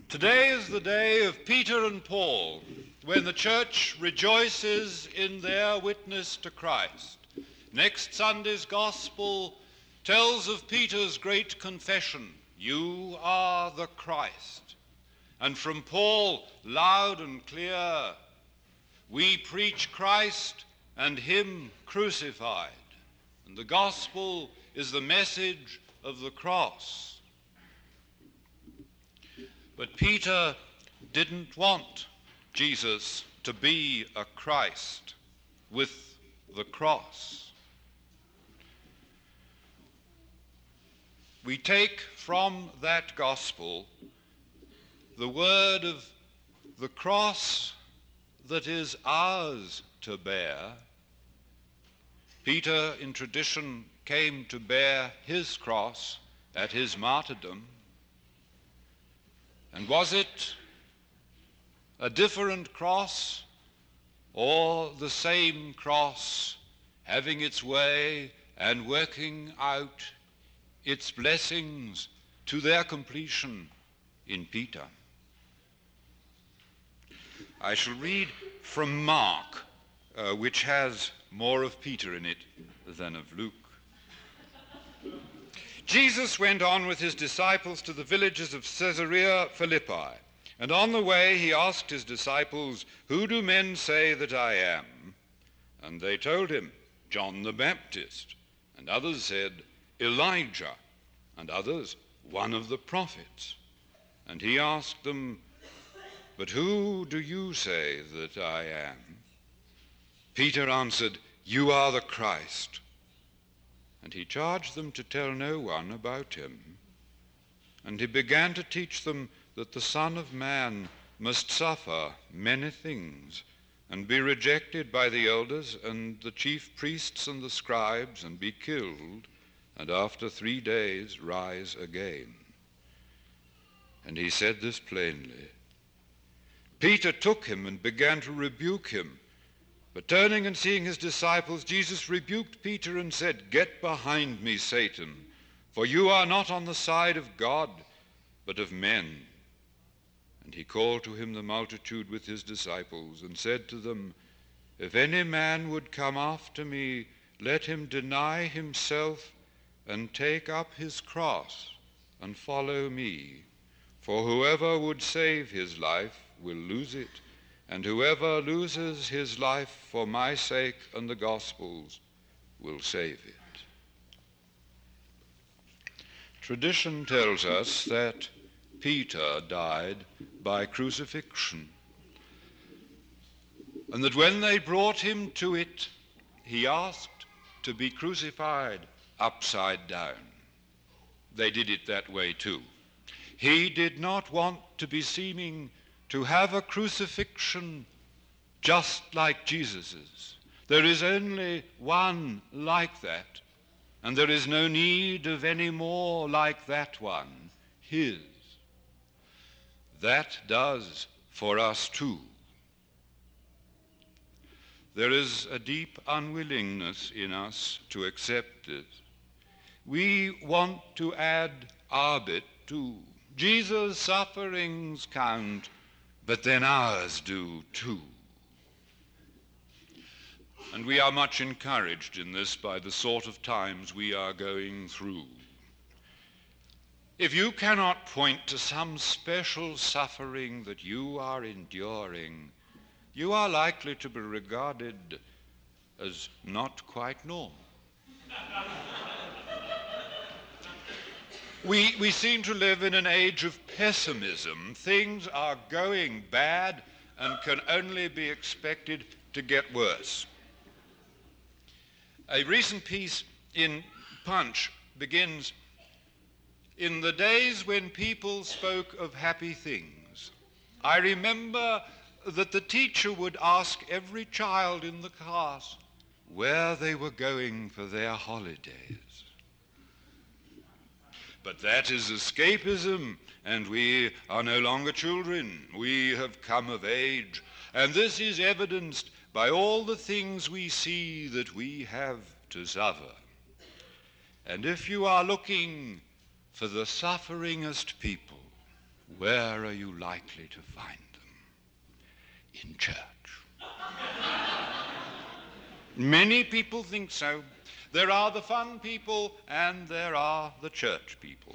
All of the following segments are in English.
Today is the day of Peter and Paul, when the church rejoices in their witness to Christ. Next Sunday's gospel tells of Peter's great confession, "You are the Christ." And from Paul, loud and clear, "We preach Christ and him crucified." And the gospel is the message of the cross. But Peter didn't want Jesus to be a Christ with the cross. We take from that gospel the word of the cross that is ours to bear. Peter, in tradition, came to bear his cross at his martyrdom. And was it a different cross or the same cross having its way and working out its blessings to their completion in Peter? I shall read from Mark, which has more of Peter in it than of Luke. Jesus went on with his disciples to the villages of Caesarea Philippi, and on the way he asked his disciples, "Who do men say that I am?" And they told him, "John the Baptist." And others said, "Elijah," and others, "one of the prophets." And he asked them, "But who do you say that I am?" Peter answered, "You are the Christ." And he charged them to tell no one about him. And he began to teach them that the Son of Man must suffer many things, and be rejected by the elders and the chief priests and the scribes, and be killed, and after 3 days rise again. And he said this plainly. Peter took him and began to rebuke him. But turning and seeing his disciples, Jesus rebuked Peter and said, "Get behind me, Satan, for you are not on the side of God, but of men." And he called to him the multitude with his disciples, and said to them, "If any man would come after me, let him deny himself and take up his cross and follow me. For whoever would save his life will lose it, and whoever loses his life for my sake and the gospel's will save it." Tradition tells us that Peter died by crucifixion, and that when they brought him to it, he asked to be crucified upside down. They did it that way too. He did not want to be seeming to have a crucifixion just like Jesus's. There is only one like that, and there is no need of any more like that one, his. That does for us too. There is a deep unwillingness in us to accept this. We want to add our bit too. Jesus' sufferings count, but then ours do too. And we are much encouraged in this by the sort of times we are going through. If you cannot point to some special suffering that you are enduring, you are likely to be regarded as not quite normal. We seem to live in an age of pessimism. Things are going bad and can only be expected to get worse. A recent piece in Punch begins, "In the days when people spoke of happy things, I remember that the teacher would ask every child in the class where they were going for their holidays. But that is escapism, and we are no longer children. We have come of age, and this is evidenced by all the things we see that we have to suffer. And if you are looking for the sufferingest people, Where are you likely to find them? In church. Many people think so. There are the fun people and there are the church people.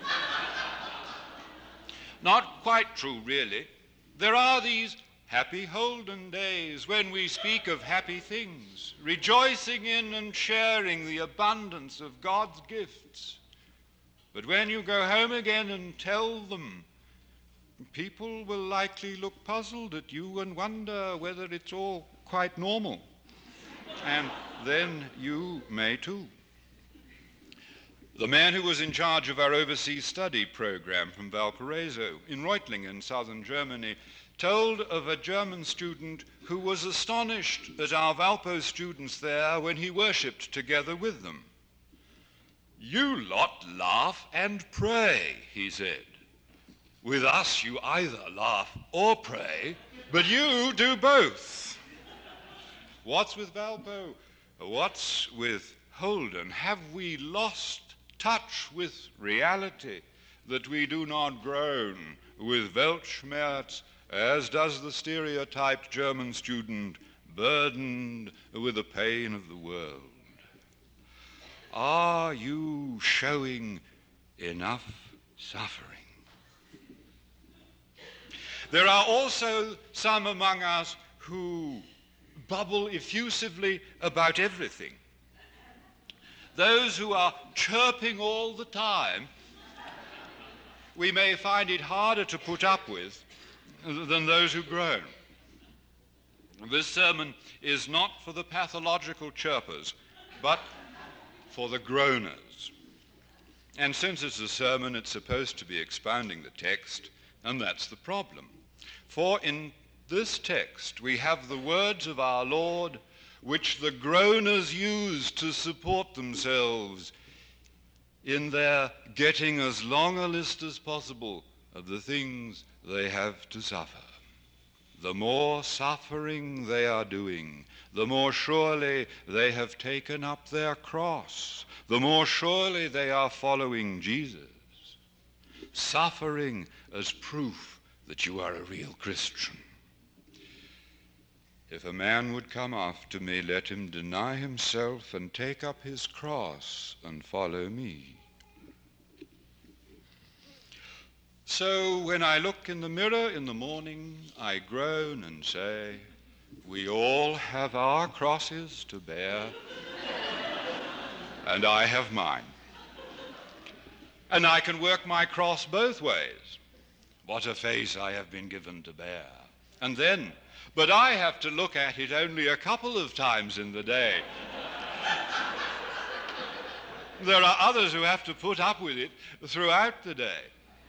Not quite true, really. There are these happy Holden days when we speak of happy things, rejoicing in and sharing the abundance of God's gifts. But when you go home again and tell them, people will likely look puzzled at you and wonder whether it's all quite normal. And then you may too. The man who was in charge of our overseas study program from Valparaiso in Reutlingen, southern Germany, told of a German student who was astonished at our Valpo students there when he worshipped together with them. "You lot laugh and pray," he said. "With us you either laugh or pray, but you do both." What's with Valpo? What's with Holden? Have we lost touch with reality, that we do not groan with Weltschmerz, as does the stereotyped German student burdened with the pain of the world? Are you showing enough suffering? There are also some among us who bubble effusively about everything. Those who are chirping all the time, we may find it harder to put up with than those who groan. This sermon is not for the pathological chirpers, but for the groaners. And since it's a sermon, it's supposed to be expounding the text, and that's the problem. For in this text we have the words of our Lord, which the groaners use to support themselves in their getting as long a list as possible of the things they have to suffer. The more suffering they are doing, the more surely they have taken up their cross, the more surely they are following Jesus. Suffering as proof that you are a real Christian. If a man would come after me, let him deny himself and take up his cross and follow me. So when I look in the mirror in the morning, I groan and say, we all have our crosses to bear, and I have mine. And I can work my cross both ways. What a face I have been given to bear. And then, but I have to look at it only a couple of times in the day. There are others who have to put up with it throughout the day.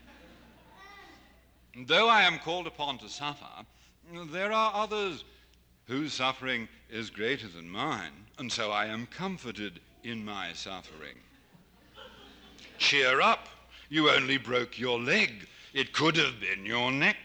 Though I am called upon to suffer, there are others whose suffering is greater than mine, and so I am comforted in my suffering. Cheer up, you only broke your leg. It could have been your neck.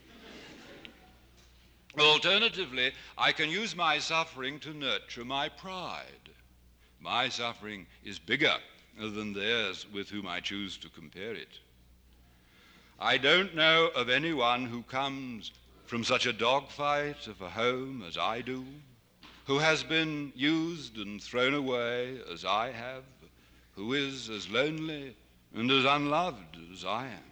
Alternatively, I can use my suffering to nurture my pride. My suffering is bigger than theirs with whom I choose to compare it. I don't know of anyone who comes from such a dogfight of a home as I do, who has been used and thrown away as I have, who is as lonely and as unloved as I am.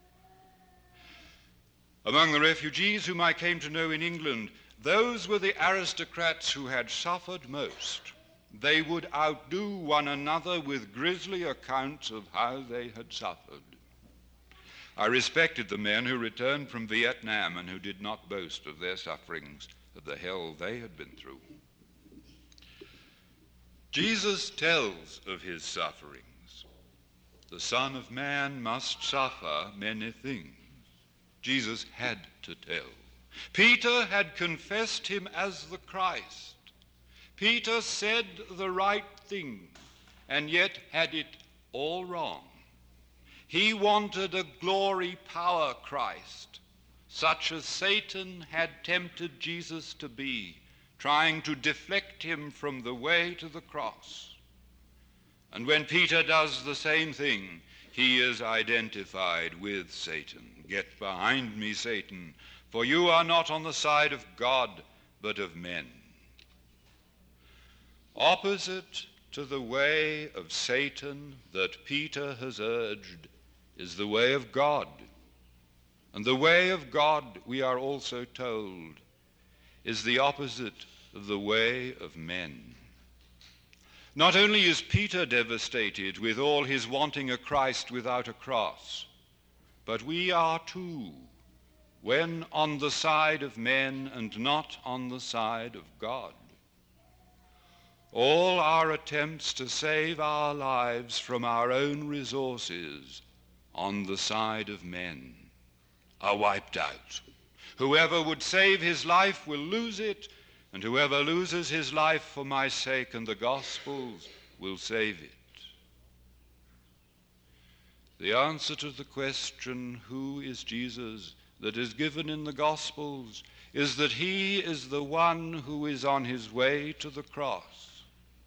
Among the refugees whom I came to know in England, those were the aristocrats who had suffered most. They would outdo one another with grisly accounts of how they had suffered. I respected the men who returned from Vietnam and who did not boast of their sufferings, of the hell they had been through. Jesus tells of his sufferings. The Son of Man must suffer many things. Jesus had to tell. Peter had confessed him as the Christ. Peter said the right thing, and yet had it all wrong. He wanted a glory power Christ, such as Satan had tempted Jesus to be, trying to deflect him from the way to the cross. And when Peter does the same thing, he is identified with Satan. Get behind me, Satan, for you are not on the side of God, but of men. Opposite to the way of Satan that Peter has urged is the way of God. And the way of God, we are also told, is the opposite of the way of men. Not only is Peter devastated with all his wanting a Christ without a cross, but we are too, when on the side of men and not on the side of God. All our attempts to save our lives from our own resources on the side of men are wiped out. Whoever would save his life will lose it, and whoever loses his life for my sake and the gospel's will save it. The answer to the question, who is Jesus, that is given in the gospels is that he is the one who is on his way to the cross.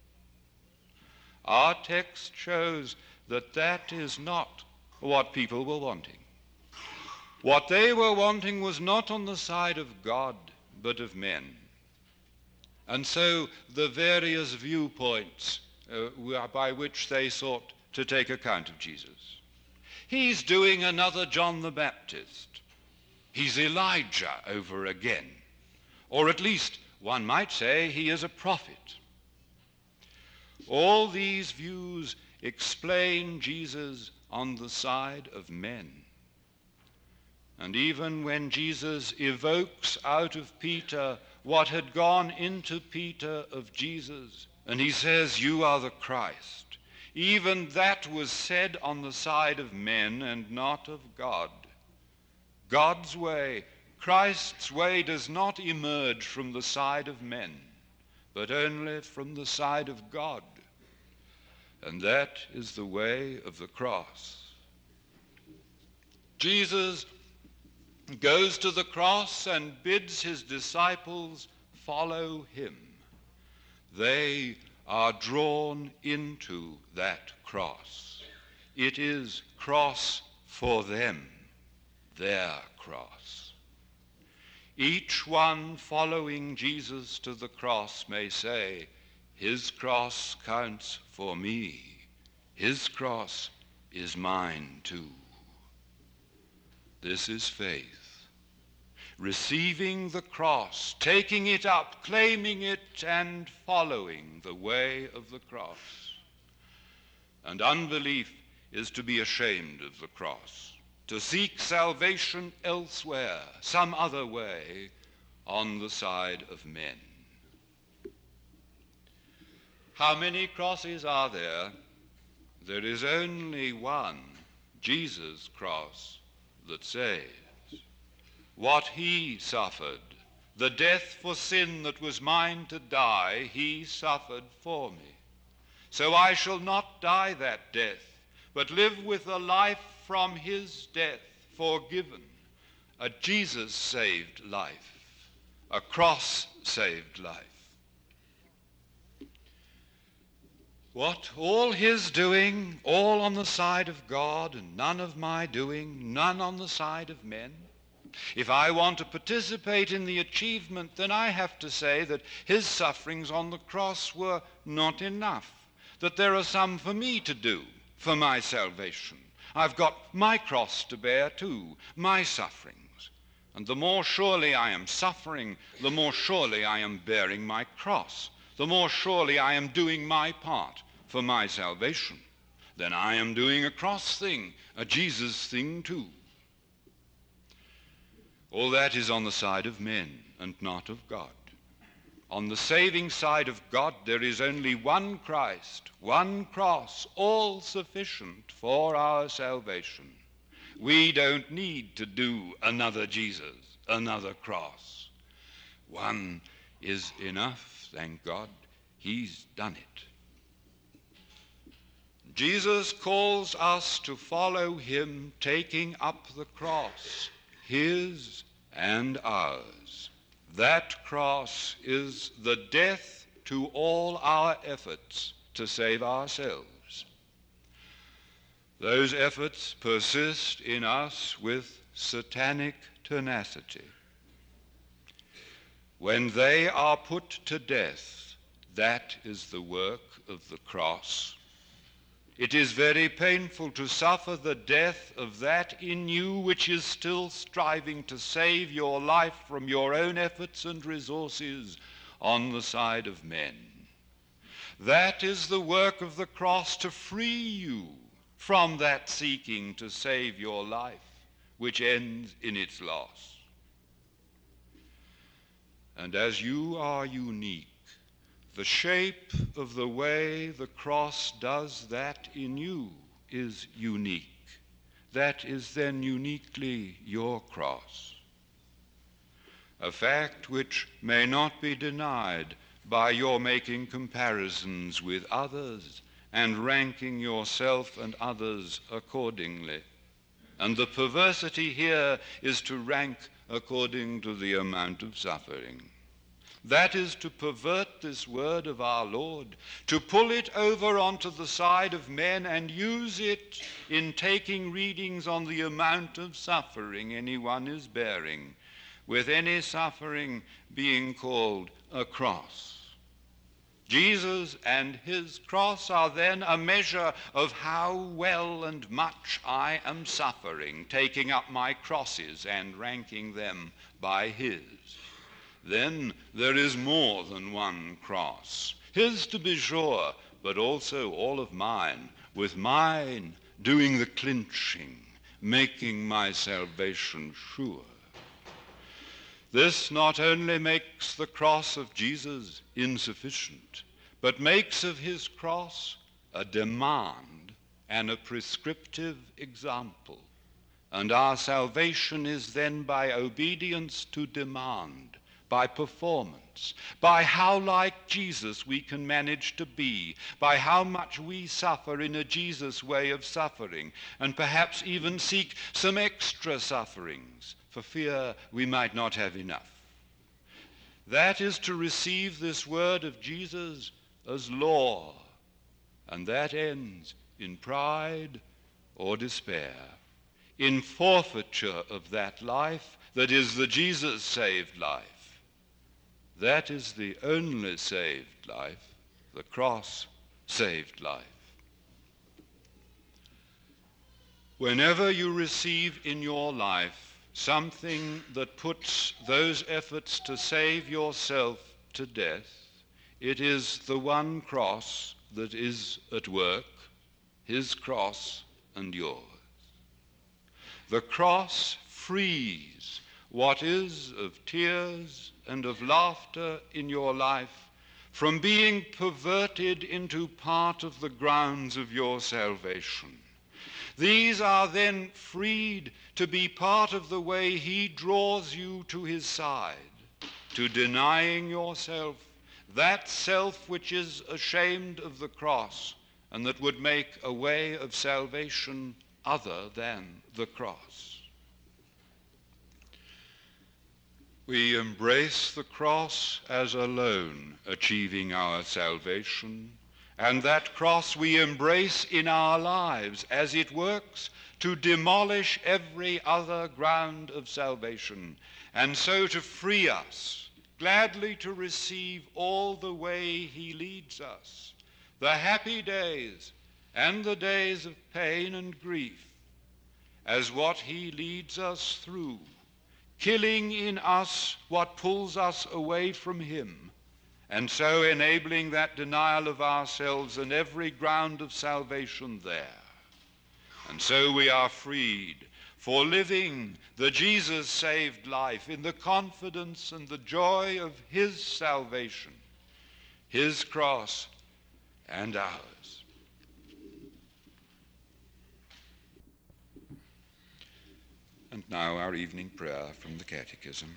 Our text shows that that is not what people were wanting. What they were wanting was not on the side of God, but of men. And so the various viewpoints by which they sought to take account of Jesus. He's doing another John the Baptist. He's Elijah over again. Or at least one might say he is a prophet. All these views explain Jesus on the side of men. And even when Jesus evokes out of Peter what had gone into Peter of Jesus, and he says, you are the Christ, even that was said on the side of men and not of God. God's way, Christ's way, does not emerge from the side of men, but only from the side of God. And that is the way of the cross. Jesus goes to the cross and bids his disciples follow him. They are drawn into that cross. It is cross for them, their cross. Each one following Jesus to the cross may say, his cross counts for me. His cross is mine too. This is faith. Receiving the cross, taking it up, claiming it, and following the way of the cross. And unbelief is to be ashamed of the cross, to seek salvation elsewhere, some other way, on the side of men. How many crosses are there? There is only one, Jesus' cross, that saves. What he suffered, the death for sin that was mine to die, he suffered for me. So I shall not die that death, but live with a life from his death forgiven, a Jesus-saved life, a cross-saved life. What? All his doing, all on the side of God, and none of my doing, none on the side of men? If I want to participate in the achievement, then I have to say that his sufferings on the cross were not enough, that there are some for me to do for my salvation. I've got my cross to bear too, my sufferings. And the more surely I am suffering, the more surely I am bearing my cross, the more surely I am doing my part for my salvation. Then I am doing a cross thing, a Jesus thing too. All that is on the side of men and not of God. On the saving side of God, there is only one Christ, one cross, all sufficient for our salvation. We don't need to do another Jesus, another cross. One is enough, thank God. He's done it. Jesus calls us to follow him, taking up the cross, his and ours. That cross is the death to all our efforts to save ourselves. Those efforts persist in us with satanic tenacity. When they are put to death, that is the work of the cross. It is very painful to suffer the death of that in you which is still striving to save your life from your own efforts and resources on the side of men. That is the work of the cross, to free you from that seeking to save your life, which ends in its loss. And as you are unique, the shape of the way the cross does that in you is unique. That is then uniquely your cross. A fact which may not be denied by your making comparisons with others and ranking yourself and others accordingly. And the perversity here is to rank according to the amount of suffering. That is to pervert this word of our Lord, to pull it over onto the side of men and use it in taking readings on the amount of suffering anyone is bearing, with any suffering being called a cross. Jesus and his cross are then a measure of how well and much I am suffering, taking up my crosses and ranking them by his. Then there is more than one cross. His, to be sure, but also all of mine, with mine doing the clinching, making my salvation sure. This not only makes the cross of Jesus insufficient, but makes of his cross a demand and a prescriptive example. And our salvation is then by obedience to demand, by performance, by how like Jesus we can manage to be, by how much we suffer in a Jesus way of suffering, and perhaps even seek some extra sufferings for fear we might not have enough. That is to receive this word of Jesus as law, and that ends in pride or despair, in forfeiture of that life that is the Jesus-saved life. That is the only saved life, the cross-saved life. Whenever you receive in your life something that puts those efforts to save yourself to death, it is the one cross that is at work, his cross and yours. The cross frees what is of tears and of laughter in your life from being perverted into part of the grounds of your salvation. These are then freed to be part of the way he draws you to his side, to denying yourself, that self which is ashamed of the cross and that would make a way of salvation other than the cross. We embrace the cross as alone achieving our salvation, and that cross we embrace in our lives as it works to demolish every other ground of salvation, and so to free us, gladly to receive all the way he leads us, the happy days and the days of pain and grief, as what he leads us through, killing in us what pulls us away from him, and so enabling that denial of ourselves and every ground of salvation there. And so we are freed for living the Jesus-saved life in the confidence and the joy of his salvation, his cross and ours. And now our evening prayer from the Catechism.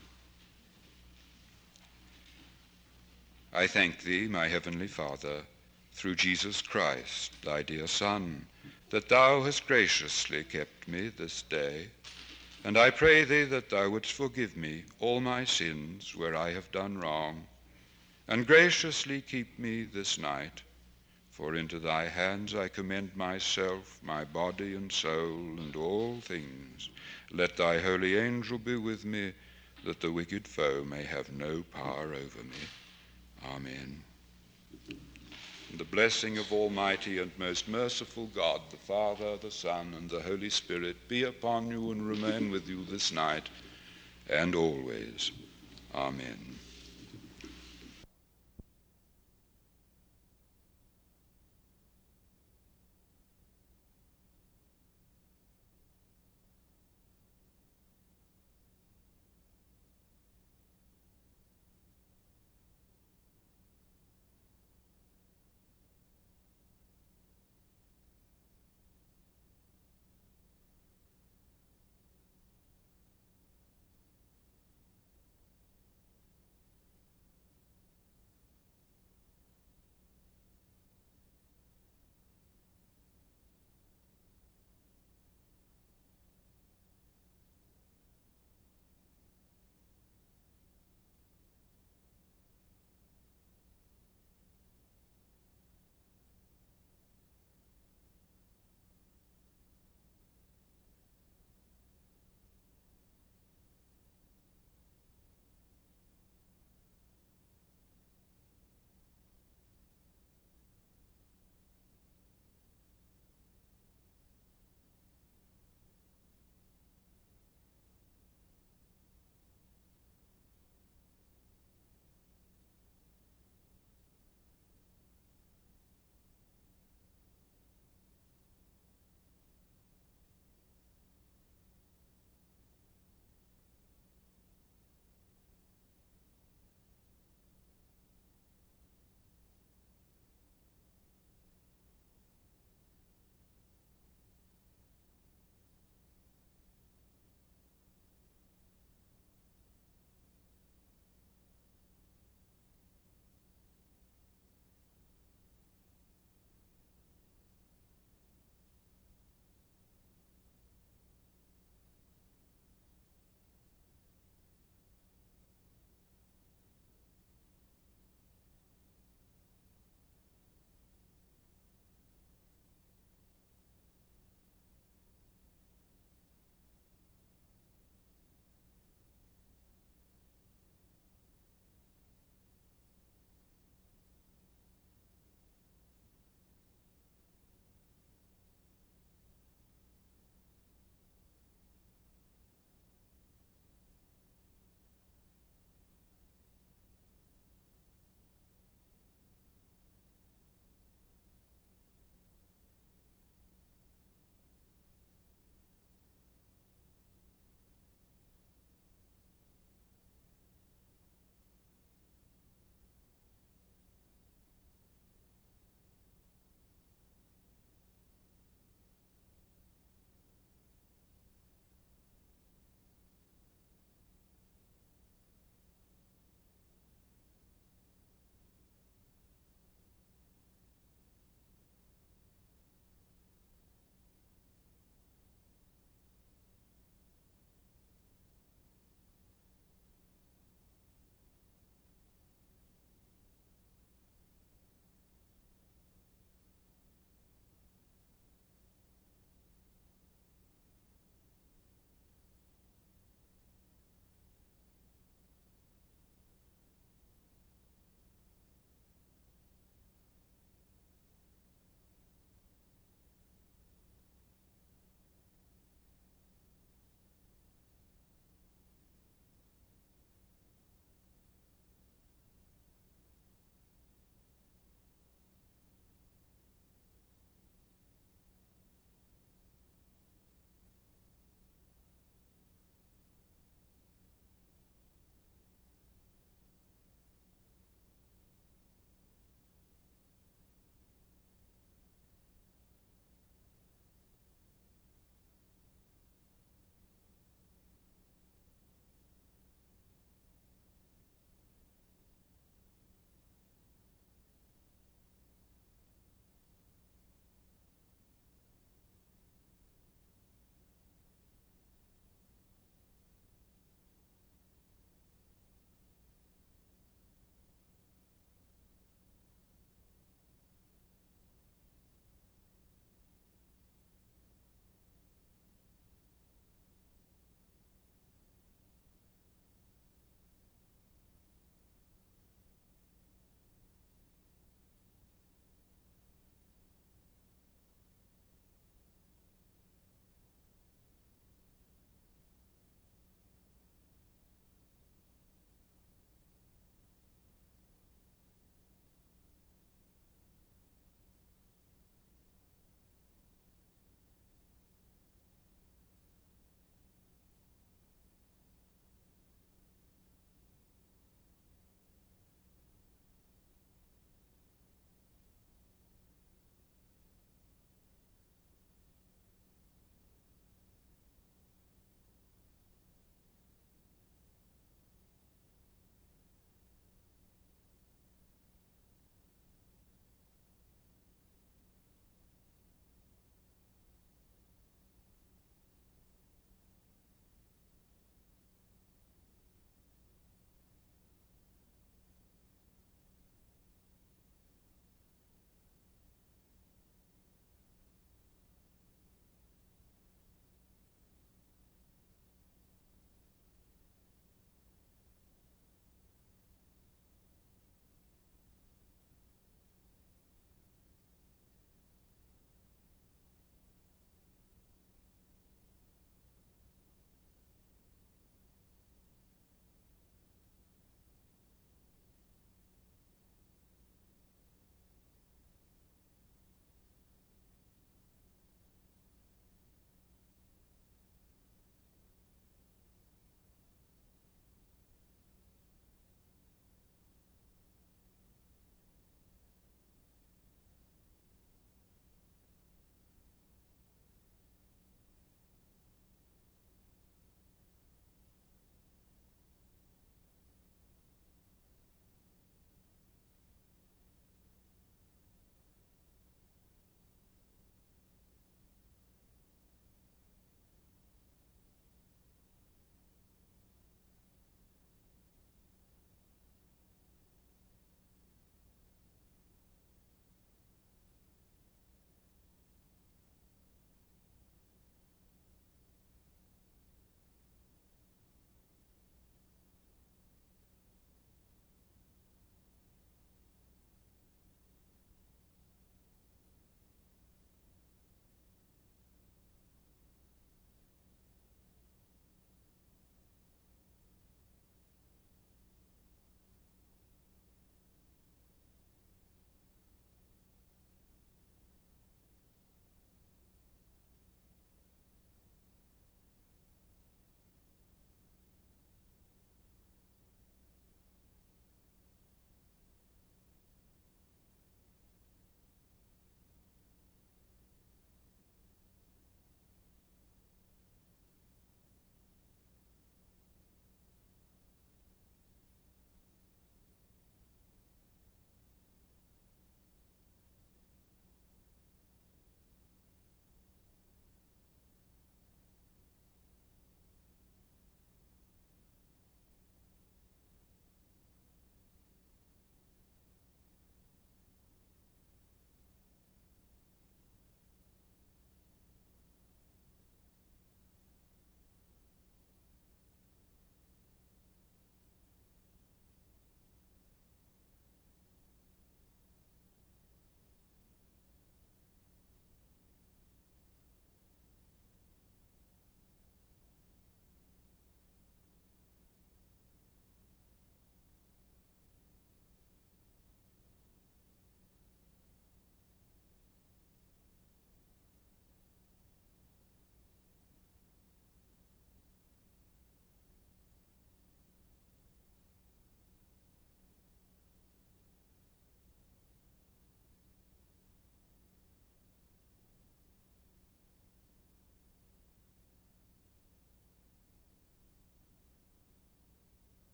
I thank thee, my heavenly Father, through Jesus Christ, thy dear Son, that thou hast graciously kept me this day, and I pray thee that thou wouldst forgive me all my sins where I have done wrong, and graciously keep me this night, For into thy hands I commend myself, my body and soul, and all things. Let thy holy angel be with me, that the wicked foe may have no power over me. Amen. And the blessing of Almighty and most merciful God, the Father, the Son, and the Holy Spirit, be upon you and remain with you this night and always. Amen.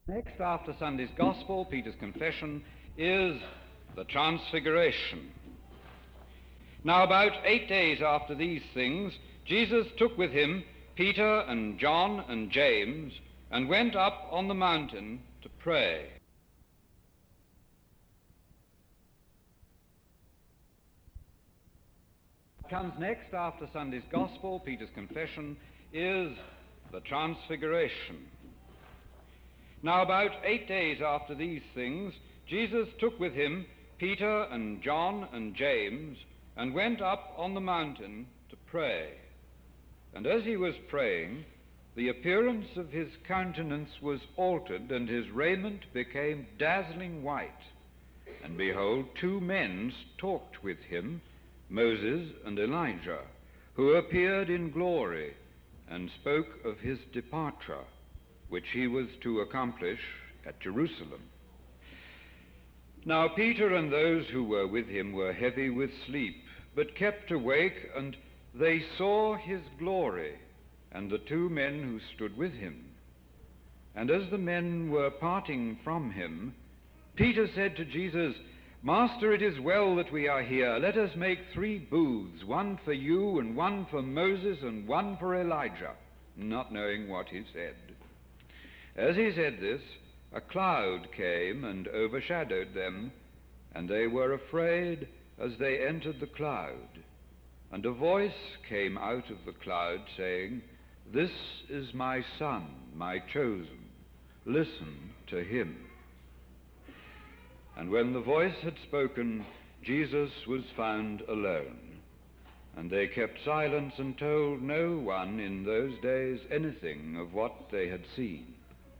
Next, after Sunday's Gospel, Peter's confession, is the Transfiguration. Now, about 8 days after these things, Jesus took with him Peter and John and James and went up on the mountain to pray. Comes next after Sunday's Gospel, Peter's confession, is the Transfiguration. Now, about 8 days after these things, Jesus took with him Peter and John and James and went up on the mountain to pray. And as he was praying, the appearance of his countenance was altered, and his raiment became dazzling white. And behold, 2 men talked with him, Moses and Elijah, who appeared in glory and spoke of his departure, which he was to accomplish at Jerusalem. Now Peter and those who were with him were heavy with sleep, but kept awake, and they saw his glory and the 2 men who stood with him. And as the men were parting from him, Peter said to Jesus, "Master, it is well that we are here. Let us make 3 booths, one for you and one for Moses and one for Elijah," not knowing what he said. As he said this, a cloud came and overshadowed them, and they were afraid as they entered the cloud. And a voice came out of the cloud saying, "This is my Son, my chosen. Listen to him." And when the voice had spoken, Jesus was found alone. And they kept silence and told no one in those days anything of what they had seen.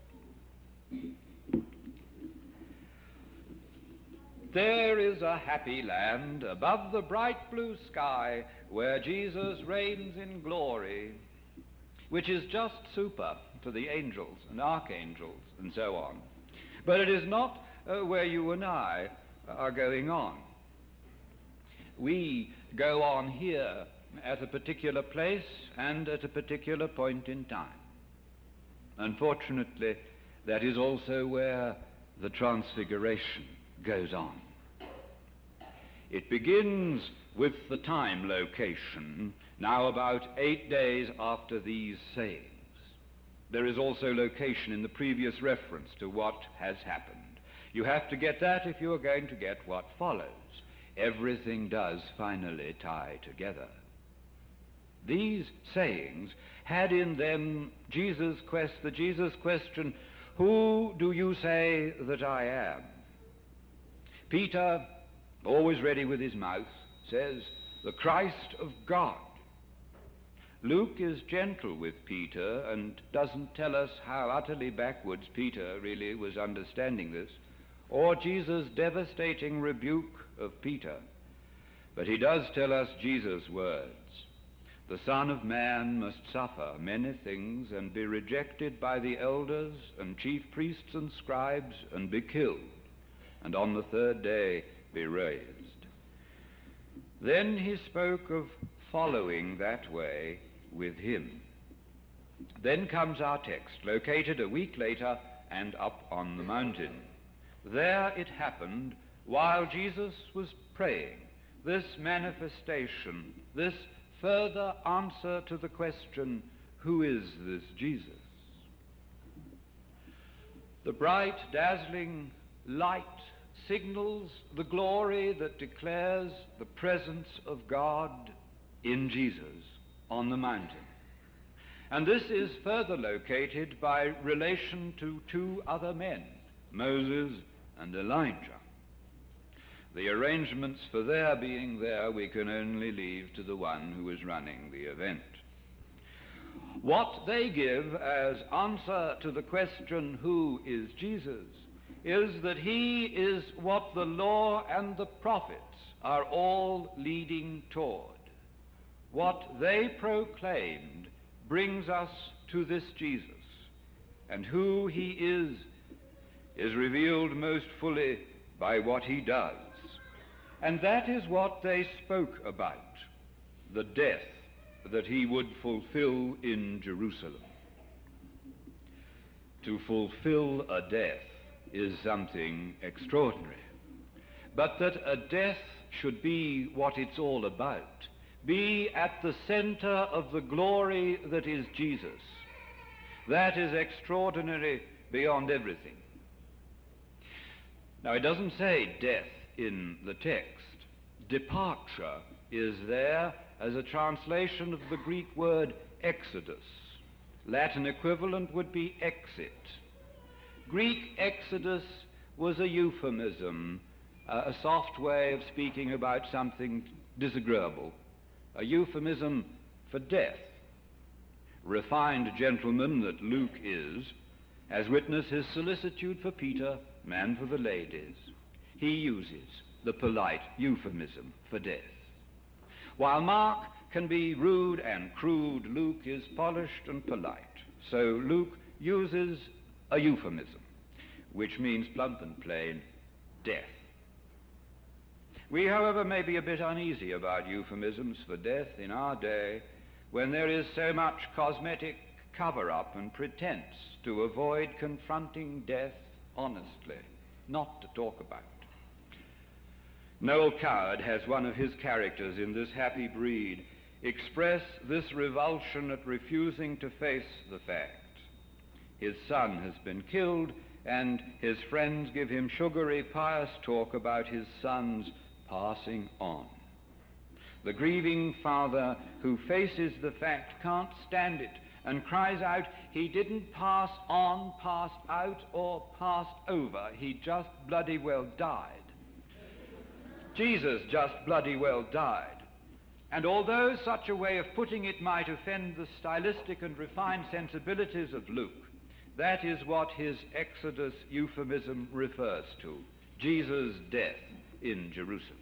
There is a happy land above the bright blue sky where Jesus reigns in glory, which is just super for the angels and archangels and so on. But it is not where you and I are going on. We go on here at a particular place and at a particular point in time. Unfortunately, that is also where the Transfiguration goes on. It begins with the time location, now about 8 days after these sayings. There is also location in the previous reference to what has happened. You have to get that if you are going to get what follows. Everything does finally tie together. These sayings had in them the Jesus question, "Who do you say that I am?" Peter, always ready with his mouth, says, "The Christ of God." Luke is gentle with Peter and doesn't tell us how utterly backwards Peter really was understanding this, or Jesus' devastating rebuke of Peter. But he does tell us Jesus' words. The Son of Man must suffer many things and be rejected by the elders and chief priests and scribes and be killed, and on the 3rd day be raised. Then he spoke of following that way with him. Then comes our text, located a week later and up on the mountain. There it happened while Jesus was praying, this manifestation, this further answer to the question, who is this Jesus? The bright, dazzling light signals the glory that declares the presence of God in Jesus on the mountain. And this is further located by relation to 2 other men, Moses and Elijah. The arrangements for their being there we can only leave to the one who is running the event. What they give as answer to the question, who is Jesus, is that he is what the law and the prophets are all leading toward. What they proclaimed brings us to this Jesus, and who he is revealed most fully by what he does. And that is what they spoke about, the death that he would fulfill in Jerusalem. To fulfill a death is something extraordinary. But that a death should be what it's all about, be at the center of the glory that is Jesus, that is extraordinary beyond everything. Now, it doesn't say death in the text. Departure is there as a translation of the Greek word exodus. Latin equivalent would be exit. Greek exodus was a euphemism, a soft way of speaking about something disagreeable, a euphemism for death. Refined gentleman that Luke is, as witness his solicitude for Peter, man for the ladies, he uses the polite euphemism for death. While Mark can be rude and crude, Luke is polished and polite. So Luke uses a euphemism, which means plump and plain, death. We, however, may be a bit uneasy about euphemisms for death in our day, when there is so much cosmetic cover-up and pretense to avoid confronting death honestly, not to talk about. Noel Coward has one of his characters in this happy breed express this revulsion at refusing to face the fact. His son has been killed, and his friends give him sugary, pious talk about his son's passing on. The grieving father who faces the fact can't stand it and cries out, he didn't pass on, passed out, or passed over. He just bloody well died. Jesus just bloody well died. And although such a way of putting it might offend the stylistic and refined sensibilities of Luke, that is what his Exodus euphemism refers to, Jesus' death in Jerusalem.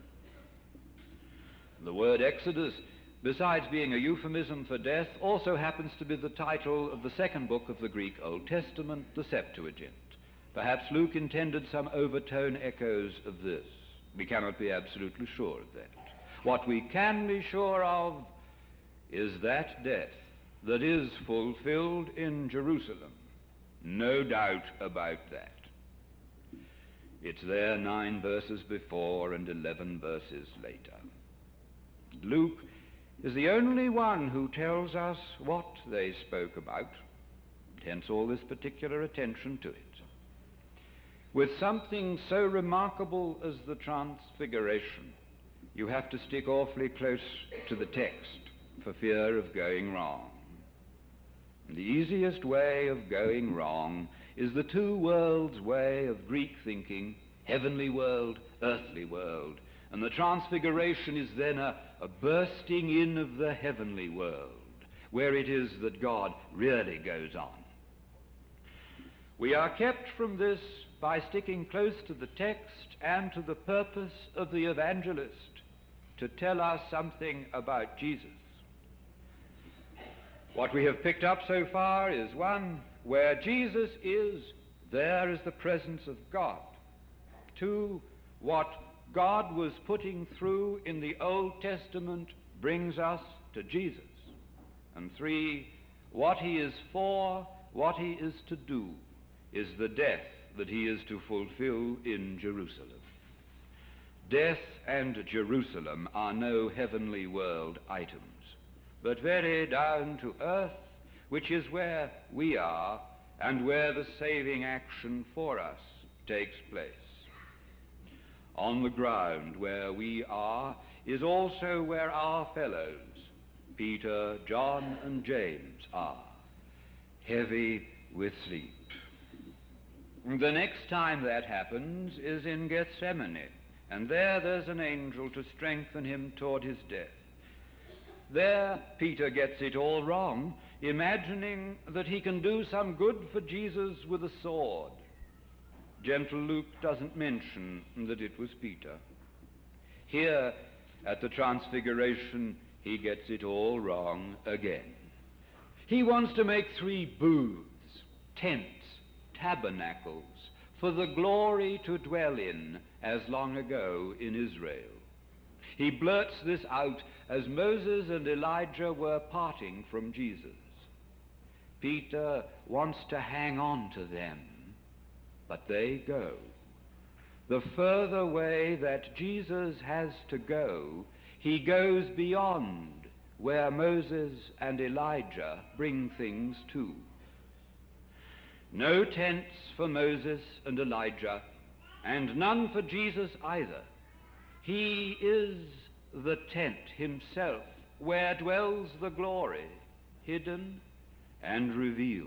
The word Exodus, besides being a euphemism for death, also happens to be the title of the second book of the Greek Old Testament, the Septuagint. Perhaps Luke intended some overtone echoes of this. We cannot be absolutely sure of that. What we can be sure of is that death that is fulfilled in Jerusalem. No doubt about that. It's there 9 verses before and 11 verses later. Luke is the only one who tells us what they spoke about, hence all this particular attention to it. With something so remarkable as the Transfiguration, you have to stick awfully close to the text for fear of going wrong. And the easiest way of going wrong is the two worlds way of Greek thinking, heavenly world, earthly world. And the Transfiguration is then a bursting in of the heavenly world, where it is that God really goes on. We are kept from this by sticking close to the text and to the purpose of the evangelist to tell us something about Jesus. What we have picked up so far is one, where Jesus is, there is the presence of God. 2, what God was putting through in the Old Testament brings us to Jesus. And 3, what he is for, what he is to do, is the death that he is to fulfill in Jerusalem. Death and Jerusalem are no heavenly world items, but very down to earth, which is where we are and where the saving action for us takes place. On the ground where we are is also where our fellows, Peter, John, and James, are, heavy with sleep. The next time that happens is in Gethsemane, and there's an angel to strengthen him toward his death. There, Peter gets it all wrong, imagining that he can do some good for Jesus with a sword. Gentle Luke doesn't mention that it was Peter. Here, at the Transfiguration, he gets it all wrong again. He wants to make 3 booths, tents, tabernacles, for the glory to dwell in, as long ago in Israel. He blurts this out as Moses and Elijah were parting from Jesus. Peter wants to hang on to them, but they go. The further way that Jesus has to go, he goes beyond where Moses and Elijah bring things to. No tents for Moses and Elijah, and none for Jesus either. He is the tent himself, where dwells the glory, hidden and revealed.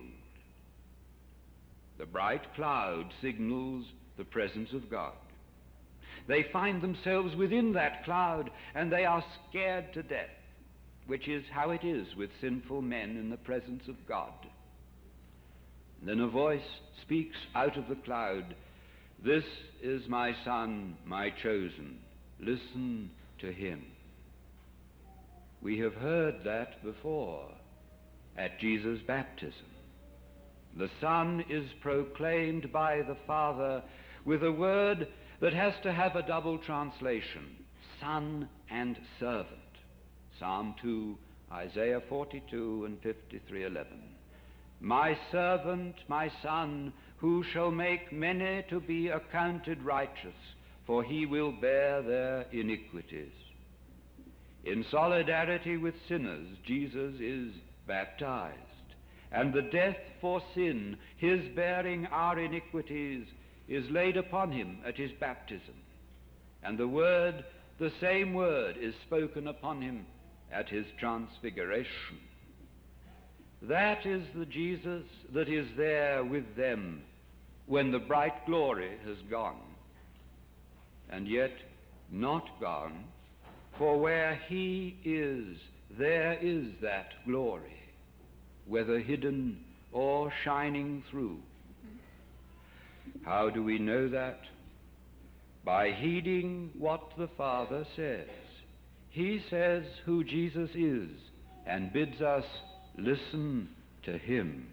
The bright cloud signals the presence of God. They find themselves within that cloud, and they are scared to death, which is how it is with sinful men in the presence of God. Then a voice speaks out of the cloud, "This is my Son, my chosen. Listen to him." We have heard that before at Jesus' baptism. The Son is proclaimed by the Father with a word that has to have a double translation, son and servant. Psalm 2, Isaiah 42 and 53:11. My servant, my son, who shall make many to be accounted righteous, for he will bear their iniquities. In solidarity with sinners, Jesus is baptized, and the death for sin, his bearing our iniquities, is laid upon him at his baptism. And the same word, is spoken upon him at his transfiguration. That is the Jesus that is there with them when the bright glory has gone. And yet not gone, for where he is, there is that glory, whether hidden or shining through. How do we know that? By heeding what the Father says. He says who Jesus is and bids us listen to him.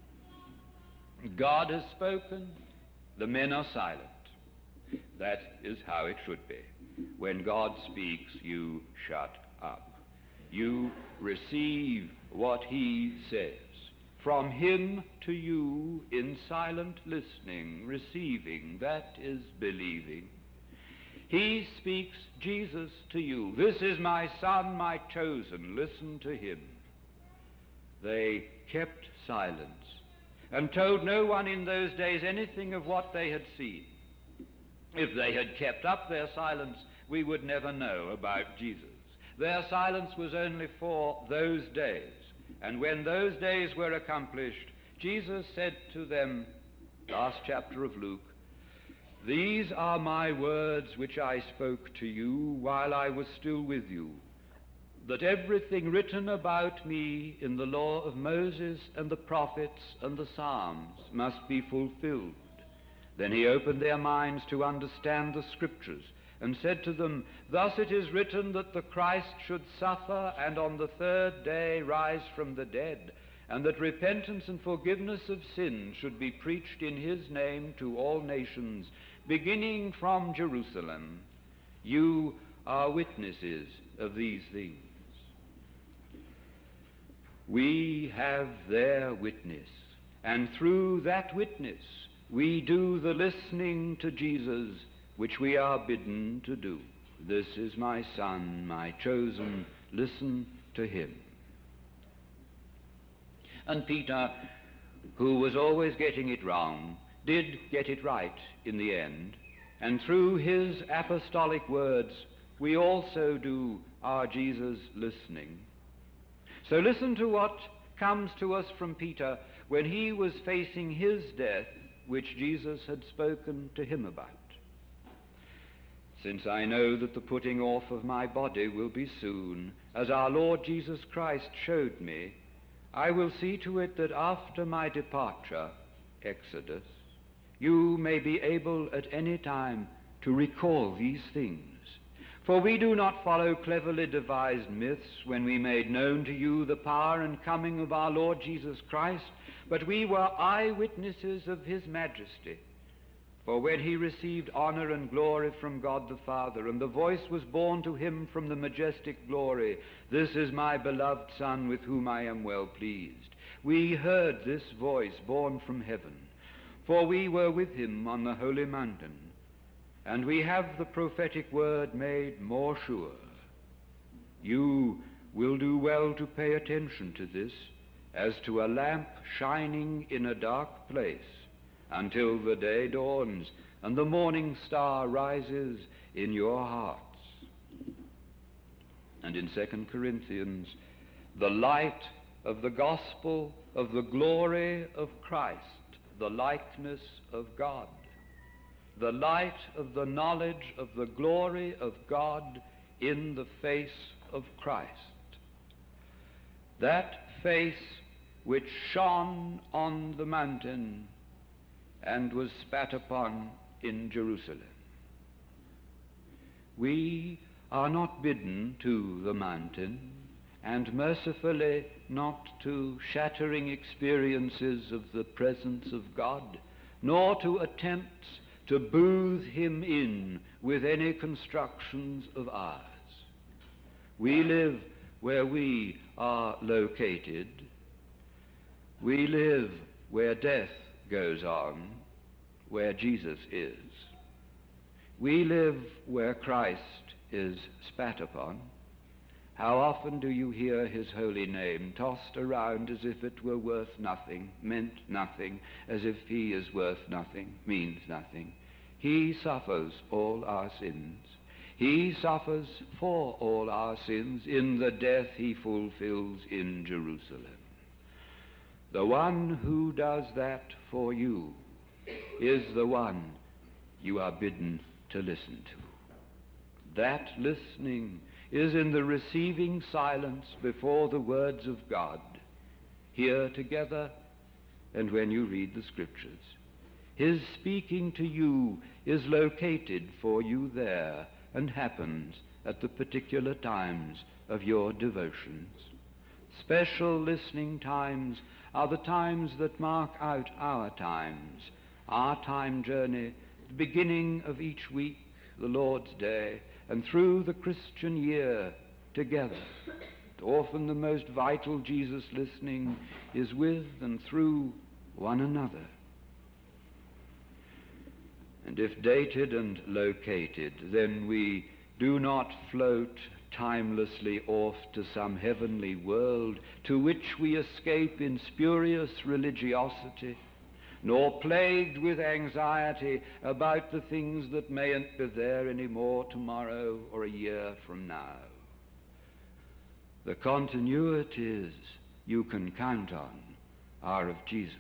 God has spoken, the men are silent. That is how it should be. When God speaks, you shut up. You receive what he says. From him to you in silent listening, receiving, that is believing. He speaks Jesus to you. This is my Son, my chosen. Listen to him. They kept silence and told no one in those days anything of what they had seen. If they had kept up their silence, we would never know about Jesus. Their silence was only for those days. And when those days were accomplished, Jesus said to them, last chapter of Luke, "These are my words which I spoke to you while I was still with you, that everything written about me in the law of Moses and the prophets and the Psalms must be fulfilled." Then he opened their minds to understand the Scriptures, and said to them, "Thus it is written that the Christ should suffer and on the third day rise from the dead, and that repentance and forgiveness of sins should be preached in his name to all nations, beginning from Jerusalem. You are witnesses of these things." We have their witness, and through that witness we do the listening to Jesus which we are bidden to do. This is my Son, my chosen. Listen to him. And Peter, who was always getting it wrong, did get it right in the end. And through his apostolic words, we also do our Jesus listening. So listen to what comes to us from Peter when he was facing his death, which Jesus had spoken to him about. "Since I know that the putting off of my body will be soon, as our Lord Jesus Christ showed me, I will see to it that after my departure," Exodus, "you may be able at any time to recall these things. For we do not follow cleverly devised myths when we made known to you the power and coming of our Lord Jesus Christ, but we were eyewitnesses of his majesty. For when he received honor and glory from God the Father, and the voice was borne to him from the majestic glory, 'This is my beloved Son, with whom I am well pleased.' we heard this voice borne from heaven, for we were with him on the holy mountain, and we have the prophetic word made more sure. You will do well to pay attention to this, as to a lamp shining in a dark place, until the day dawns and the morning star rises in your hearts. And in 2 Corinthians, the light of the gospel of the glory of Christ, the likeness of God, the light of the knowledge of the glory of God in the face of Christ. That face which shone on the mountain and was spat upon in Jerusalem. We are not bidden to the mountain, and mercifully not to shattering experiences of the presence of God, nor to attempts to booth him in with any constructions of ours. We live where we are located. We live where death goes on, where Jesus is. We live where Christ is spat upon. How often do you hear his holy name tossed around as if it were worth nothing, meant nothing, as if he is worth nothing, means nothing. He suffers all our sins. He suffers for all our sins in the death he fulfills in Jerusalem. The one who does that for you is the one you are bidden to listen to. That listening is in the receiving silence before the words of God, here together and when you read the Scriptures. His speaking to you is located for you there and happens at the particular times of your devotions. Special listening times are the times that mark out our times, our time journey, the beginning of each week, the Lord's Day, and through the Christian year together. Often the most vital Jesus listening is with and through one another. And if dated and located, then we do not float timelessly off to some heavenly world to which we escape in spurious religiosity, nor plagued with anxiety about the things that mayn't be there any more tomorrow or a year from now. The continuities you can count on are of Jesus.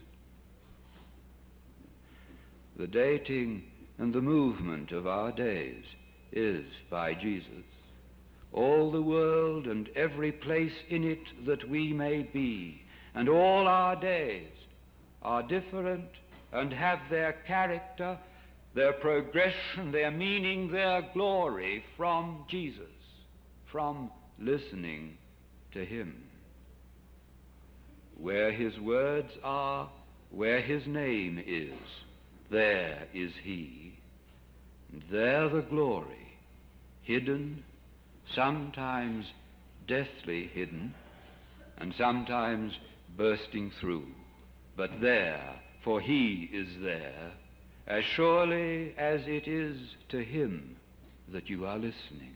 The dating and the movement of our days is by Jesus. All the world and every place in it that we may be, and all our days are different and have their character, their progression, their meaning, their glory from Jesus, from listening to him. Where his words are, where his name is, there is he, and there the glory, hidden, sometimes deathly hidden, and sometimes bursting through. But there, for he is there, as surely as it is to him that you are listening.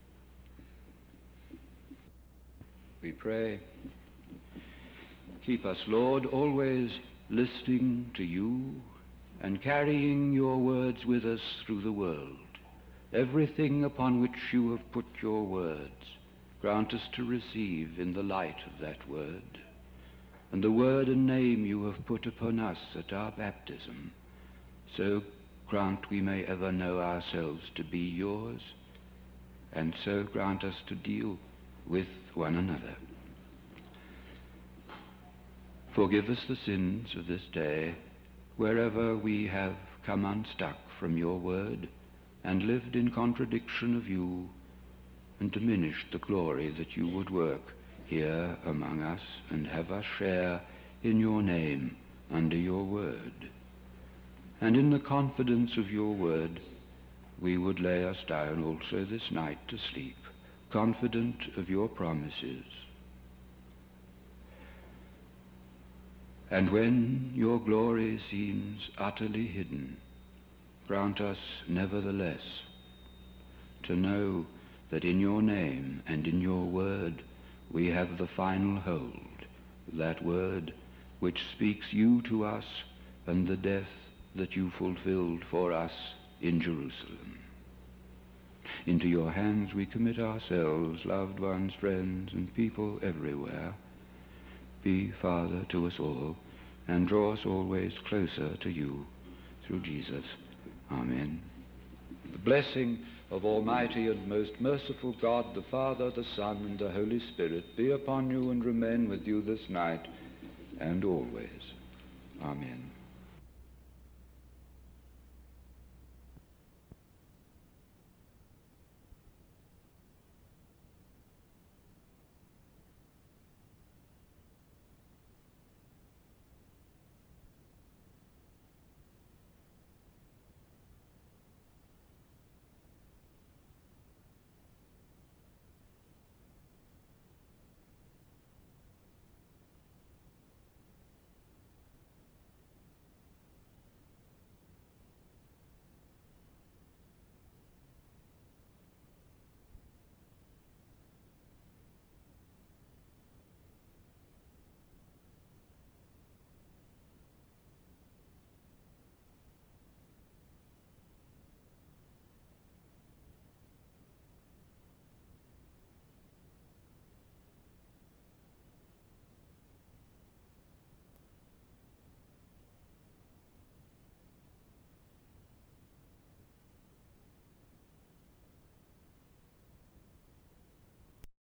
We pray, keep us, Lord, always listening to you and carrying your words with us through the world. Everything upon which you have put your words, grant us to receive in the light of that word. And the word and name you have put upon us at our baptism, so grant we may ever know ourselves to be yours, and so grant us to deal with one another. Forgive us the sins of this day, wherever we have come unstuck from your word, and lived in contradiction of you, and diminished the glory that you would work here among us, and have us share in your name under your word. And in the confidence of your word, we would lay us down also this night to sleep, confident of your promises. And when your glory seems utterly hidden, grant us nevertheless to know that in your name and in your word we have the final hold, that word which speaks you to us and the death that you fulfilled for us in Jerusalem. Into your hands we commit ourselves, loved ones, friends, and people everywhere. Be Father to us all, and draw us always closer to you through Jesus. Amen. The blessing of Almighty and most merciful God, the Father, the Son, and the Holy Spirit, be upon you and remain with you this night and always. Amen.